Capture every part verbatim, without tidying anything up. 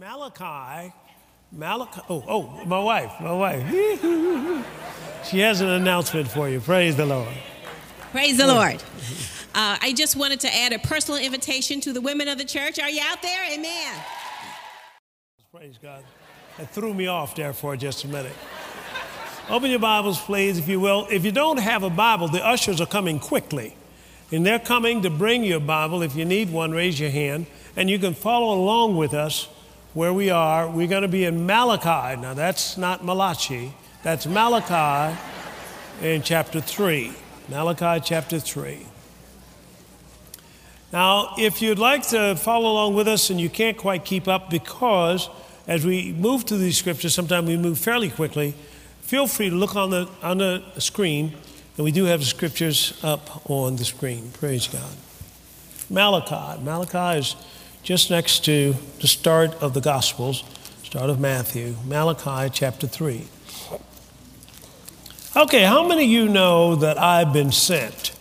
Malachi, Malachi, oh, oh, my wife, my wife. She has an announcement for you. Praise the Lord. Praise the Lord. Uh, I just wanted to add a personal invitation to the women of the church. Are you out there? Amen. Praise God. That threw me off there for just a minute. Open your Bibles, please, if you will. If you don't have a Bible, the ushers are coming quickly. And they're coming to bring you a Bible. If you need one, raise your hand. And you can follow along with us where we are. We're going to be in Malachi. Now, that's not Malachi. That's Malachi in chapter three. Malachi chapter three. Now, if you'd like to follow along with us and you can't quite keep up because as we move through these scriptures, sometimes we move fairly quickly, feel free to look on the, on the screen. And we do have the scriptures up on the screen. Praise God. Malachi. Malachi is just next to the start of the Gospels, start of Matthew. Malachi chapter three. Okay, how many of you know that I've been sent?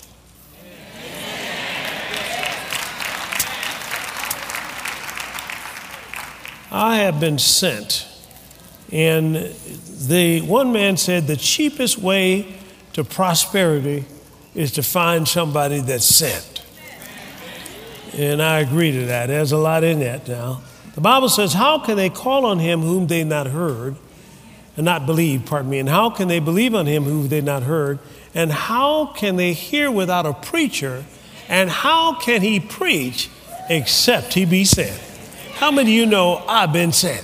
I have been sent. And the one man said the cheapest way to prosperity is to find somebody that's sent. And I agree to that. There's a lot in that now. The Bible says, how can they call on him whom they've not heard and not believe, pardon me, and how can they believe on him whom they've not heard? And how can they hear without a preacher? And how can he preach except he be sent? How many of you know I've been sent?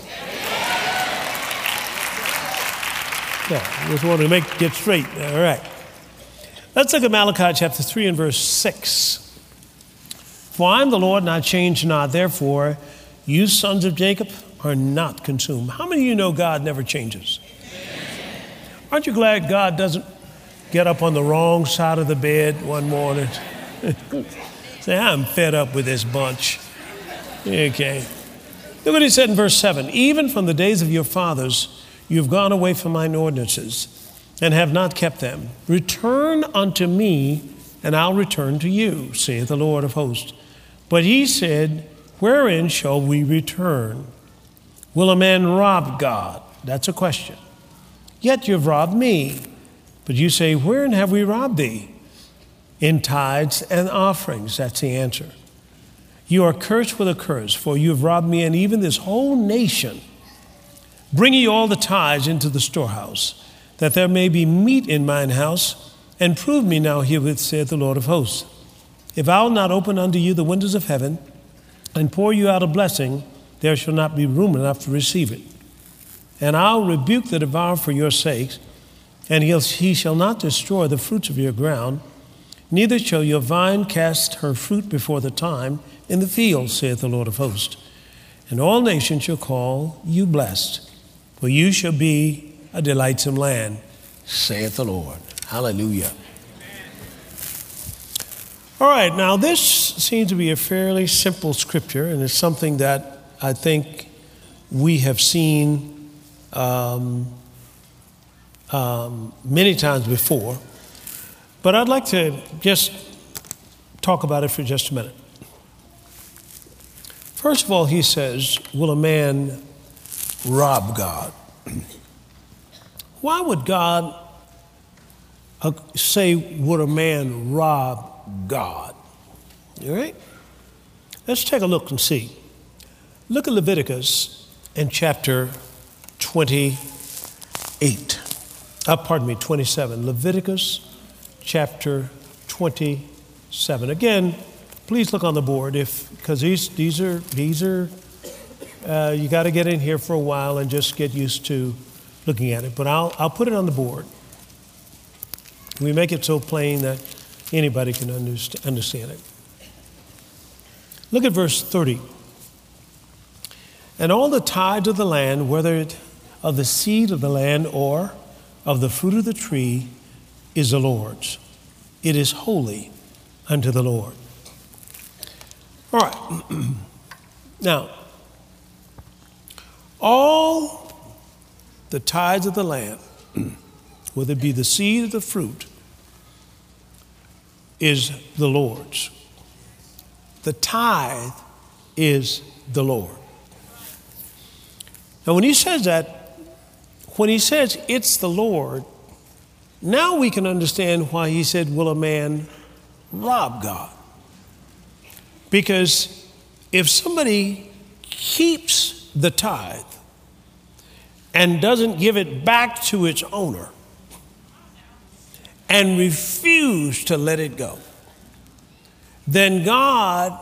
Yeah, just want to make get straight. All right. Let's look at Malachi chapter three and verse six. For I am the Lord, and I change not. Therefore, you sons of Jacob are not consumed. How many of you know God never changes? Aren't you glad God doesn't get up on the wrong side of the bed one morning? Say, I'm fed up with this bunch. Okay. Look what he said in verse seven. Even from the days of your fathers, you have gone away from mine ordinances and have not kept them. Return unto me, and I'll return to you, saith the Lord of hosts. But he said, wherein shall we return? Will a man rob God? That's a question. Yet you've robbed me. But you say, wherein have we robbed thee? In tithes and offerings. That's the answer. You are cursed with a curse, for you have robbed me and even this whole nation. Bring ye all the tithes into the storehouse, that there may be meat in mine house, and prove me now herewith, saith the Lord of hosts. If I will not open unto you the windows of heaven, and pour you out a blessing, there shall not be room enough to receive it. And I'll rebuke the devourer for your sakes, and he'll, he shall not destroy the fruits of your ground, neither shall your vine cast her fruit before the time in the field, saith the Lord of hosts. And all nations shall call you blessed, for you shall be a delightsome land, saith the Lord. Hallelujah. All right, now this seems to be a fairly simple scripture, and it's something that I think we have seen um, um, many times before. But I'd like to just talk about it for just a minute. First of all, he says, will a man rob God? Why would God uh, say, would a man rob God? All right? Let's take a look and see. Look at Leviticus in chapter twenty-eight. Uh, pardon me, twenty-seven. Leviticus chapter twenty-seven. Again, please look on the board if because these these are these are uh, you got to get in here for a while and just get used to looking at it. But I'll I'll put it on the board. We make it so plain that anybody can understand it. Look at verse thirty. And all the tithes of the land, whether it of the seed of the land or of the fruit of the tree, is the Lord's. It is holy unto the Lord. All right. Now, all the tithes of the land, whether it be the seed or the fruit, is the Lord's. The tithe is the Lord. Now, when he says that, when he says it's the Lord, now we can understand why he said, will a man rob God? Because if somebody keeps the tithe and doesn't give it back to its owner and refuse to let it go, then God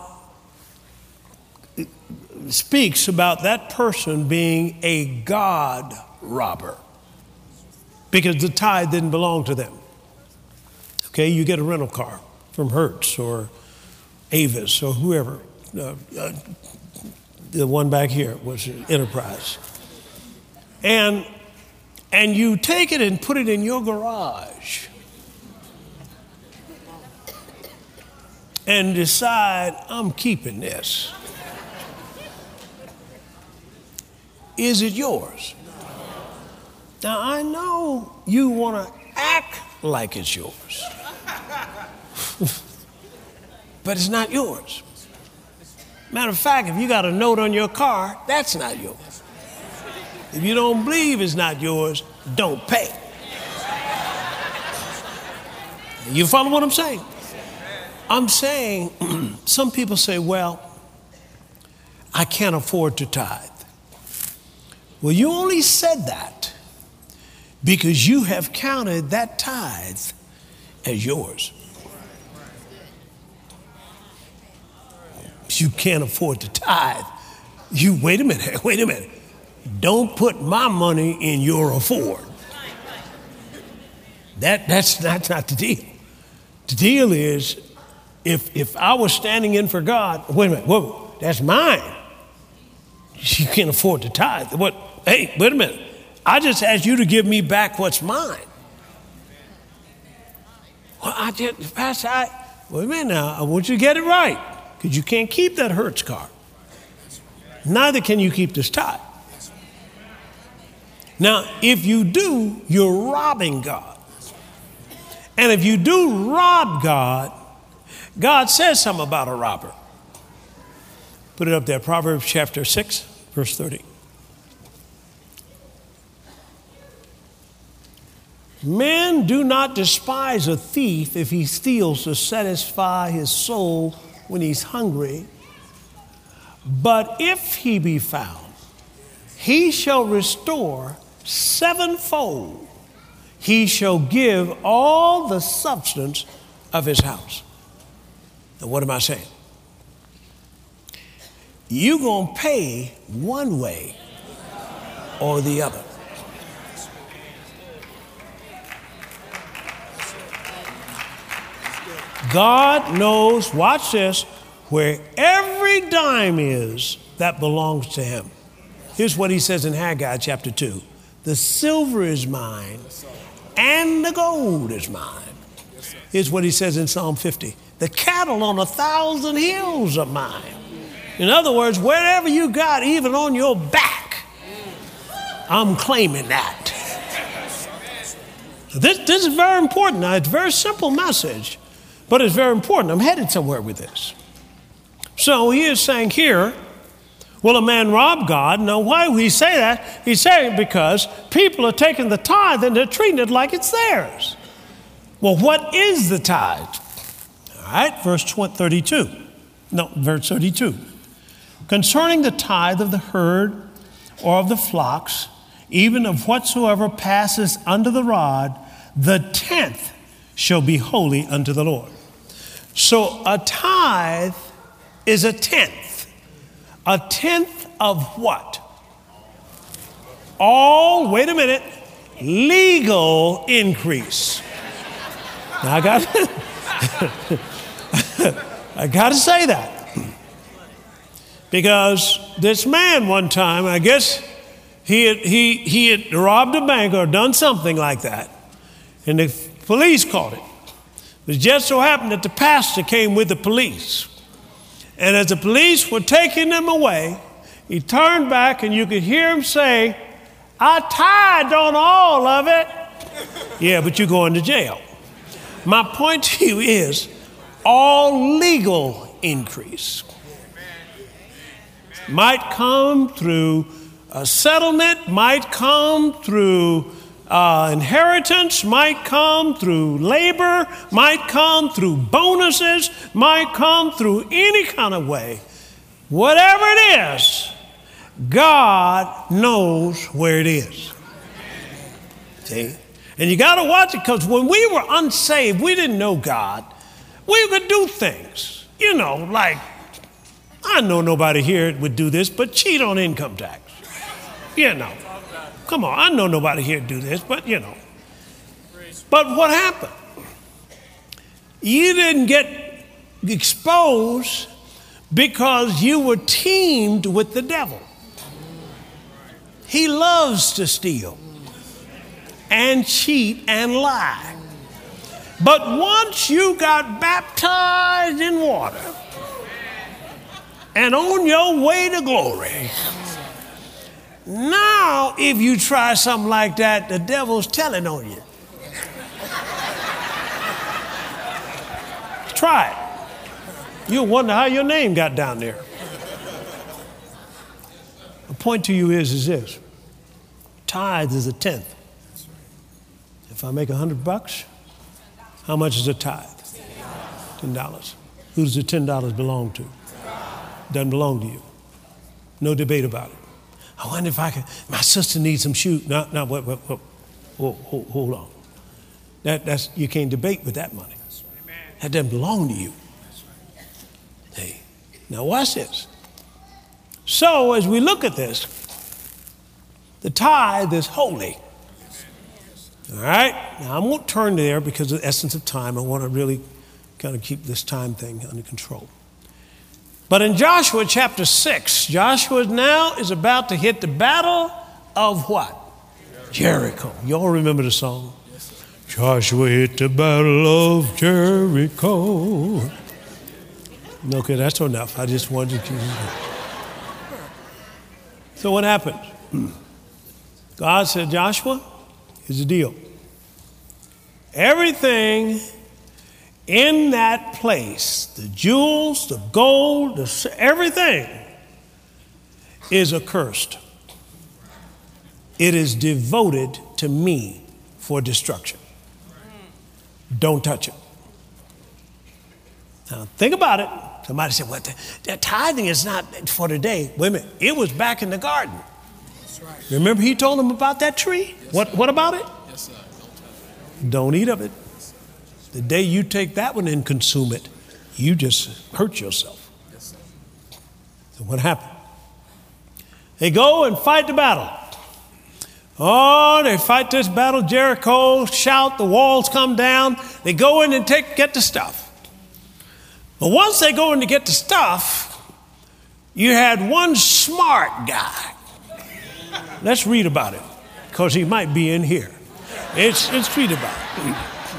speaks about that person being a God robber because the tithe didn't belong to them. Okay, you get a rental car from Hertz or Avis or whoever. Uh, uh, the one back here was Enterprise. And, and you take it and put it in your garage and decide, I'm keeping this. Is it yours? Now, I know you want to act like it's yours, but it's not yours. Matter of fact, if you got a note on your car, that's not yours. If you don't believe it's not yours, don't pay. You follow what I'm saying? I'm saying, some people say, well, I can't afford to tithe. Well, you only said that because you have counted that tithe as yours. You can't afford to tithe. You, wait a minute, wait a minute. Don't put my money in your afford. That, that's, that's not the deal. The deal is, if, if I was standing in for God, wait a minute, whoa, that's mine. You can't afford to tithe. What? Hey, wait a minute. I just asked you to give me back what's mine. Well, I just, Pastor, I, wait a minute now. I want you to get it right because you can't keep that Hertz car. Neither can you keep this tithe. Now, if you do, you're robbing God. And if you do rob God, God says something about a robber. Put it up there, Proverbs chapter six, verse thirty. Men do not despise a thief if he steals to satisfy his soul when he's hungry. But if he be found, he shall restore sevenfold. He shall give all the substance of his house. Now, what am I saying? You're going to pay one way or the other. God knows, watch this, where every dime is that belongs to him. Here's what he says in Haggai chapter two. The silver is mine and the gold is mine. Here's what he says in Psalm fifty. The cattle on a thousand hills are mine. In other words, wherever you got, even on your back, I'm claiming that. This, this is very important. Now, it's a very simple message, but it's very important. I'm headed somewhere with this. So he is saying here, will a man rob God? Now, why would he say that? He's saying because people are taking the tithe and they're treating it like it's theirs. Well, what is the tithe? All right, verse thirty-two. No, verse thirty-two. Concerning the tithe of the herd or of the flocks, even of whatsoever passes under the rod, the tenth shall be holy unto the Lord. So a tithe is a tenth. A tenth of what? All, wait a minute, legal increase. Now I got, I got to say that. Because this man one time, I guess he had, he, he had robbed a bank or done something like that. And the police caught it. It just so happened that the pastor came with the police. And as the police were taking him away, he turned back and you could hear him say, I tithed on all of it. Yeah, but you're going to jail. My point to you is all legal increase might come through a settlement, might come through uh, inheritance, might come through labor, might come through bonuses, might come through any kind of way. Whatever it is, God knows where it is. See? And you got to watch it, because when we were unsaved, we didn't know God. We could do things, you know, like, I know nobody here would do this, but cheat on income tax. You know. Come on, I know nobody here would do this, but you know. But what happened? You didn't get exposed because you were teamed with the devil. He loves to steal and cheat and lie. But once you got baptized in water and on your way to glory, now if you try something like that, the devil's telling on you. Try it. You'll wonder how your name got down there. The point to you is, is this. Tithe is a tenth. If I make a hundred bucks, how much is a tithe? Ten dollars. Who does the ten dollars belong to? Doesn't belong to you. No debate about it. I wonder if I can. My sister needs some shoes. No, no, wait, wait, wait. Hold, hold, hold on. That, that's you can't debate with that money. That doesn't belong to you. Hey, now watch this. So as we look at this, the tithe is holy. All right? Now, I won't turn there because of the essence of time. I want to really kind of keep this time thing under control. But in Joshua chapter six, Joshua now is about to hit the battle of what? Jericho. Jericho. Y'all remember the song? Yes, Joshua hit the battle of Jericho. Okay, that's enough. I just wanted to. So what happened? God said, Joshua, here's the deal. Everything in that place, the jewels, the gold, the, everything is accursed. It is devoted to me for destruction. Don't touch it. Now, think about it. Somebody said, well, the, the tithing is not for today. Wait a minute. It was back in the garden. That's right. Remember he told them about that tree? Yes, what, what about it? Yes, sir. Don't, Don't eat of it. The day you take that one and consume it, you just hurt yourself. Yes, sir. So what happened? They go and fight the battle. Oh, they fight this battle. Jericho, shout, the walls come down. They go in and take get the stuff. But once they go in to get the stuff, you had one smart guy. Let's read about it, because he might be in here. It's, let's read about it.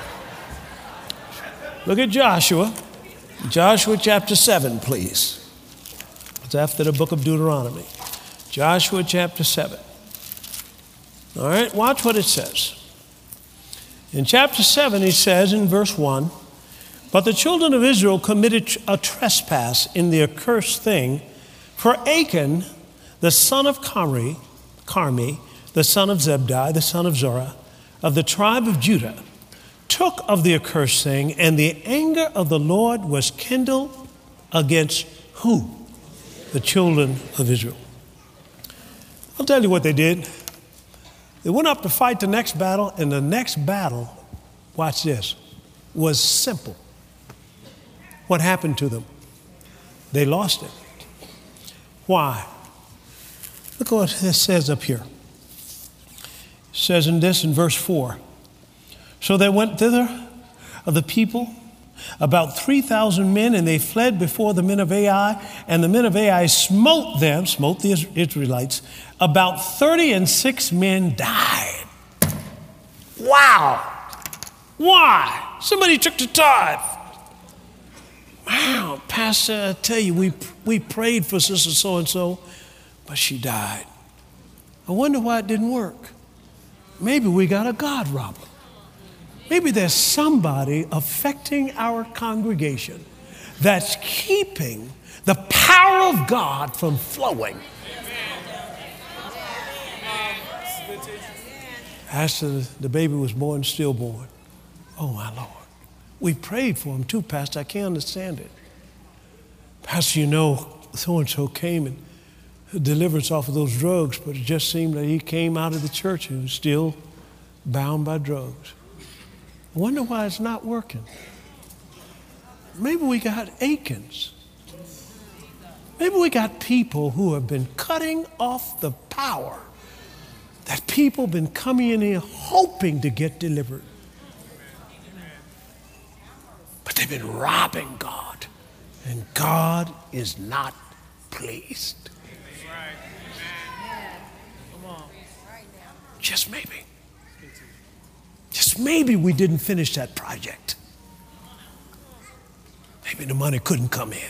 Look at Joshua. Joshua chapter seven, please. It's after the book of Deuteronomy. Joshua chapter seven. All right, watch what it says. In chapter seven, he says in verse one, but the children of Israel committed a trespass in the accursed thing, for Achan, the son of Carmi, Carmi, the son of Zebdi, the son of Zorah, of the tribe of Judah, took of the accursed thing, and the anger of the Lord was kindled against who? The children of Israel. I'll tell you what they did. They went up to fight the next battle, and the next battle, watch this, was simple. What happened to them? They lost it. Why? Look what it says up here. It says in this in verse four. So they went thither of the people, about three thousand men, and they fled before the men of Ai, and the men of Ai smote them, smote the Israelites. About thirty and six men died. Wow. Why? Somebody took the tithe. Wow, Pastor, I tell you, we we prayed for Sister so-and-so, but she died. I wonder why it didn't work. Maybe we got a God robber. Maybe there's somebody affecting our congregation that's keeping the power of God from flowing. After the baby was born, stillborn. Oh, my Lord. We prayed for him too, Pastor. I can't understand it. Pastor, you know, so-and-so came and deliverance off of those drugs, but it just seemed that he came out of the church and was still bound by drugs. I wonder why it's not working. Maybe we got Akins. Maybe we got people who have been cutting off the power that people have been coming in here hoping to get delivered. But they've been robbing God, and God is not pleased. Just maybe. Just maybe we didn't finish that project. Maybe the money couldn't come in.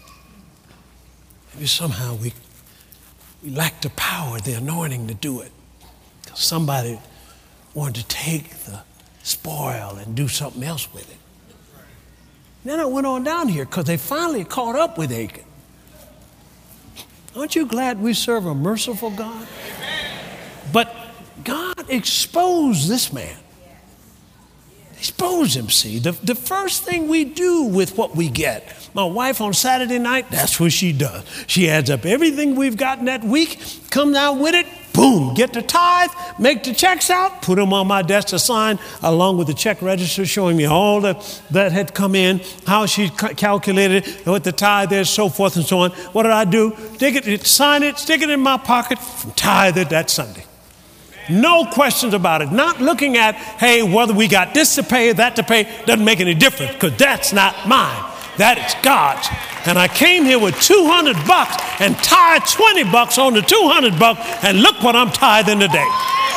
Maybe somehow we, we lacked the power, the anointing to do it. Because somebody wanted to take the spoil and do something else with it. And then I went on down here because they finally caught up with Achan. Aren't you glad we serve a merciful God? But God exposed this man. Expose him, see. The, the first thing we do with what we get, my wife on Saturday night, that's what she does. She adds up everything we've gotten that week, come down with it, boom, get the tithe, make the checks out, put them on my desk to sign, along with the check register showing me all that, that had come in, how she ca- calculated it, what the tithe is, so forth and so on. What did I do? Take it, sign it, stick it in my pocket, and tithe it that Sunday. No questions about it. Not looking at, hey, whether we got this to pay or that to pay, doesn't make any difference, because that's not mine. That is God's. And I came here with two hundred bucks and tied twenty bucks on the two hundred bucks, and look what I'm tithing today.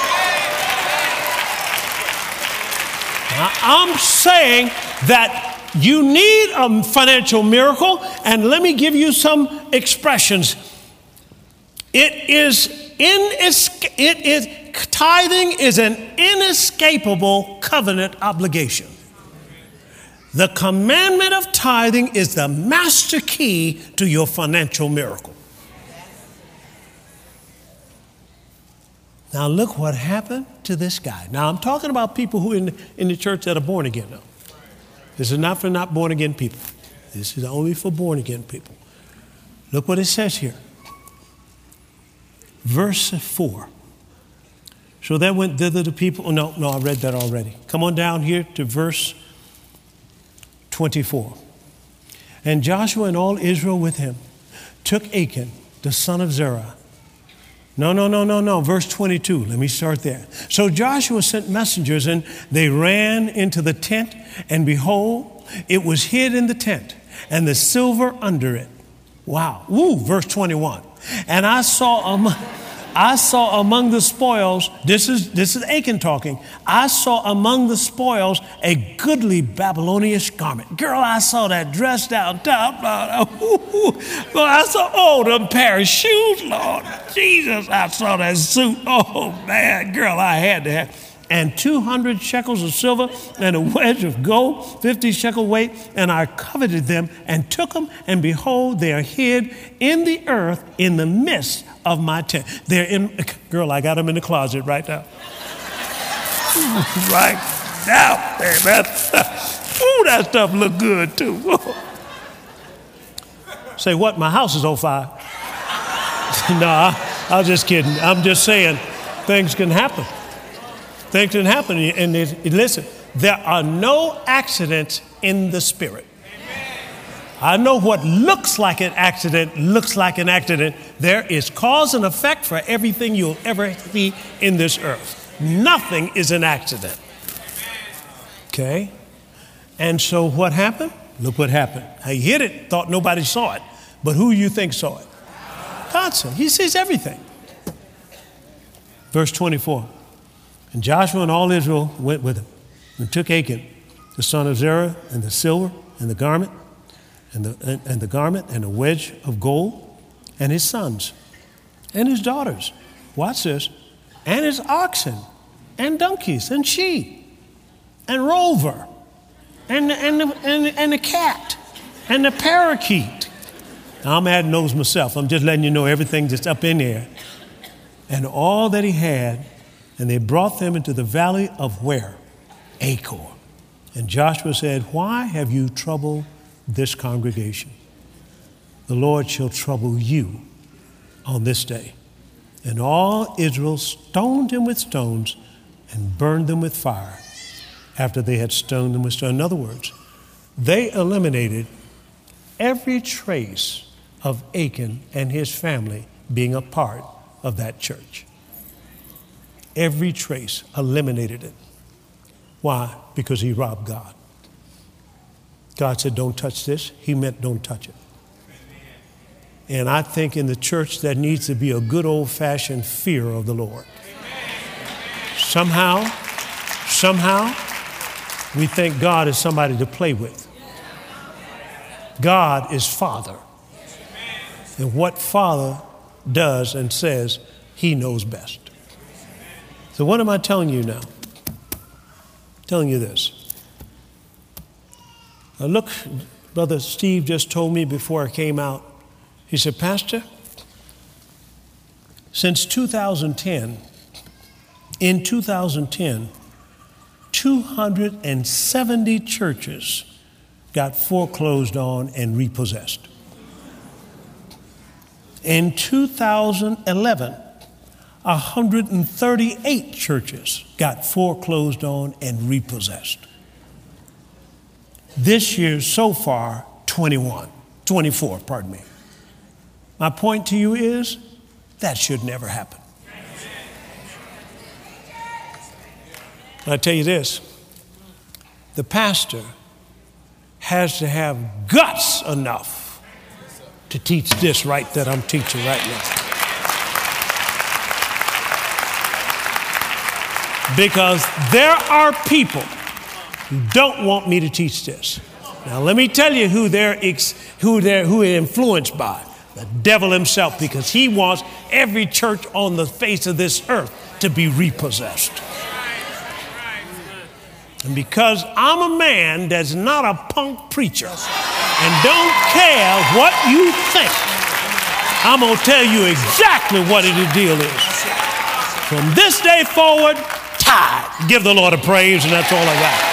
Now, I'm saying that you need a financial miracle, and let me give you some expressions. It is inesca- it is tithing is an inescapable covenant obligation. The commandment of tithing is the master key to your financial miracle. Now look what happened to this guy. Now I'm talking about people who in, in the church that are born again now. This is not for not born again people. This is only for born again people. Look what it says here. Verse four. So there went thither the people. Oh, no, no, I read that already. Come on down here to verse twenty-four. And Joshua and all Israel with him took Achan, the son of Zerah. No, no, no, no, no. Verse twenty-two. Let me start there. So Joshua sent messengers, and they ran into the tent, and behold, it was hid in the tent, and the silver under it. Wow. Woo, verse twenty-one. And I saw among, I saw among the spoils, this is this is Achan talking. I saw among the spoils a goodly Babylonian garment. Girl, I saw that dress down top. Well, I saw, oh, them pair of shoes, Lord Jesus. I saw that suit. Oh, man, girl, I had to have. And two hundred shekels of silver and a wedge of gold, fifty shekel weight. And I coveted them and took them. And behold, they are hid in the earth in the midst of my tent. They're in, girl, I got them in the closet right now. Right now, amen. Ooh, that stuff look good too. Say what? My house is on fire. No, I, I was just kidding. I'm just saying things can happen. Things can happen. And it, listen, there are no accidents in the spirit. I know what looks like an accident looks like an accident. There is cause and effect for everything you'll ever see in this earth. Nothing is an accident. Okay? And so what happened? Look what happened. He hit it, thought nobody saw it. But who you think saw it? God saw it. He sees everything. Verse twenty-four. And Joshua and all Israel went with him and took Achan, the son of Zerah, and the silver and the garment, and the, and, and the garment and a wedge of gold, and his sons and his daughters. Watch this. And his oxen and donkeys and sheep and rover and, and, the, and, and the cat and the parakeet. Now, I'm adding those myself. I'm just letting you know everything that's up in there. And all that he had And they brought them into the valley of where? Achor. And Joshua said, why have you troubled this congregation? The Lord shall trouble you on this day. And all Israel stoned him with stones and burned them with fire after they had stoned them with stones. In other words, they eliminated every trace of Achan and his family being a part of that church. Every trace, eliminated it. Why? Because he robbed God. God said, don't touch this. He meant don't touch it. And I think in the church there needs to be a good old-fashioned fear of the Lord. Somehow, somehow, we think God is somebody to play with. God is Father. And what Father does and says, he knows best. So what am I telling you now? Telling you this. Now look, Brother Steve just told me before I came out, he said, Pastor, since two thousand ten, in two thousand ten, two hundred seventy churches got foreclosed on and repossessed. In two thousand eleven, one hundred thirty-eight churches got foreclosed on and repossessed. This year so far, twenty-one, twenty-four, pardon me. My point to you is that should never happen. And I tell you this, the pastor has to have guts enough to teach this right that I'm teaching right now. Because there are people who don't want me to teach this. Now let me tell you who they're ex- who they're who are influenced by. The devil himself, because he wants every church on the face of this earth to be repossessed. And because I'm a man that's not a punk preacher and don't care what you think, I'm going to tell you exactly what the deal is. From this day forward, tithe. Give the Lord a praise, and that's all I got.